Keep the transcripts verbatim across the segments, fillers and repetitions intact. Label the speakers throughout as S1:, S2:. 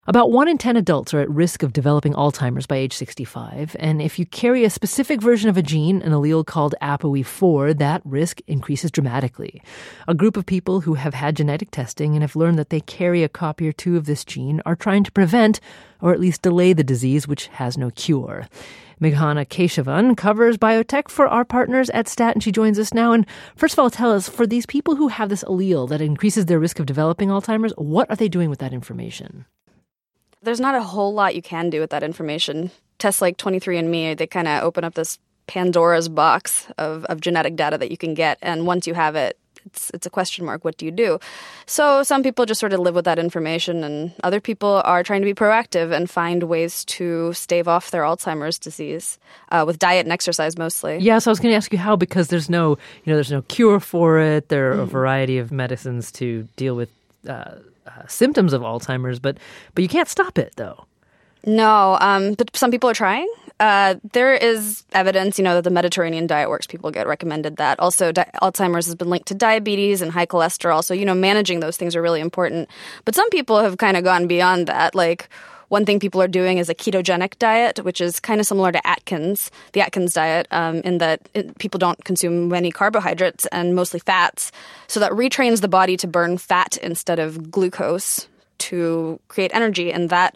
S1: About one in ten adults are at risk of developing Alzheimer's by age sixty-five, and if you carry a specific version of a gene, an allele called A P O E four, that risk increases dramatically. A group of people who have had genetic testing and have learned that they carry a copy or two of this gene are trying to prevent, or at least delay, the disease, which has no cure. Meghana Keshavan covers biotech for our partners at Stat, and she joins us now. And first of all, tell us, for these people who have this allele that increases their risk of developing Alzheimer's, what are they doing with that information?
S2: There's not a whole lot you can do with that information. Tests like twenty-three and me, they kind of open up this Pandora's box of, of genetic data that you can get. And once you have it, it's it's a question mark. What do you do? So some people just sort of live with that information, and other people are trying to be proactive and find ways to stave off their Alzheimer's disease uh, with diet and exercise mostly.
S1: Yeah, so I was going to ask you how, because there's no, you know, there's no cure for it. There are mm. a variety of medicines to deal with uh, uh, symptoms of Alzheimer's, but but you can't stop it, though.
S2: No, um, but some people are trying. Uh, there is evidence, you know, that the Mediterranean diet works. People get recommended that. Also, di- Alzheimer's has been linked to diabetes and high cholesterol. So, you know, managing those things are really important. But some people have kind of gone beyond that. Like, one thing people are doing is a ketogenic diet, which is kind of similar to Atkins, the Atkins diet, um, in that it, people don't consume many carbohydrates and mostly fats. So that retrains the body to burn fat instead of glucose to create energy. And that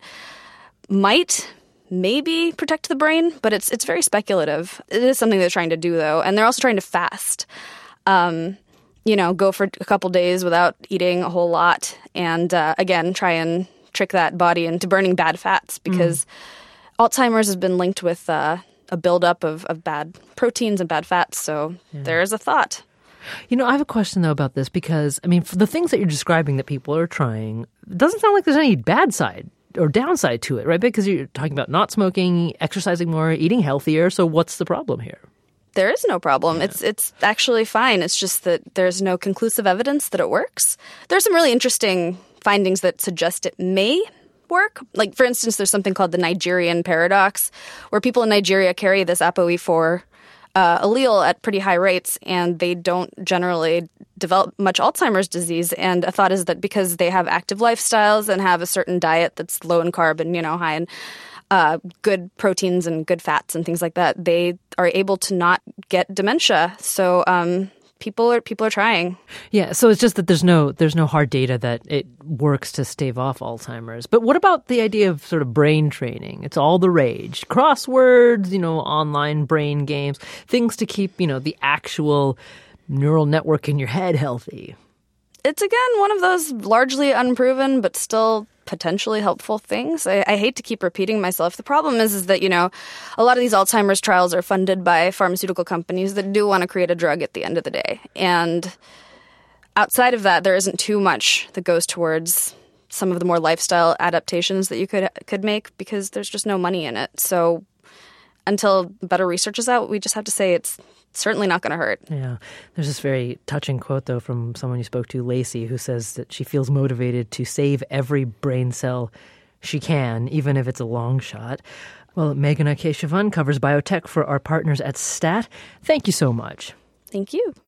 S2: might maybe protect the brain, but it's it's very speculative. It is something they're trying to do, though, and they're also trying to fast. Um, you know, go for a couple days without eating a whole lot, and uh, again, try and trick that body into burning bad fats, because mm. Alzheimer's has been linked with uh, a buildup of, of bad proteins and bad fats, so yeah. There is a thought.
S1: You know, I have a question, though, about this, because, I mean, for the things that you're describing that people are trying, it doesn't sound like there's any bad side or downside to it, right? Because you're talking about not smoking, exercising more, eating healthier. So what's the problem here?
S2: There is no problem. Yeah. It's it's actually fine. It's just that there's no conclusive evidence that it works. There's some really interesting findings that suggest it may work. Like, for instance, there's something called the Nigerian paradox, where people in Nigeria carry this A P O E four Uh, allele at pretty high rates, and they don't generally develop much Alzheimer's disease. And a thought is that because they have active lifestyles and have a certain diet that's low in carb and, you know, high in uh, good proteins and good fats and things like that, they are able to not get dementia. So um, people are people are trying.
S1: Yeah, so it's just that there's no there's no hard data that it works to stave off Alzheimer's. But what about the idea of sort of brain training? It's all the rage. Crosswords, you know, online brain games, things to keep, you know, the actual neural network in your head healthy.
S2: It's, again, one of those largely unproven but still potentially helpful things. I, I hate to keep repeating myself. The problem is, is that, you know, a lot of these Alzheimer's trials are funded by pharmaceutical companies that do want to create a drug at the end of the day. And outside of that, there isn't too much that goes towards some of the more lifestyle adaptations that you could could make, because there's just no money in it. So until better research is out, we just have to say it's certainly not going to hurt.
S1: Yeah. There's this very touching quote, though, from someone you spoke to, Lacey, who says that she feels motivated to save every brain cell she can, even if it's a long shot. Well, Meghana Keshavan covers biotech for our partners at Stat. Thank you so much.
S2: Thank you.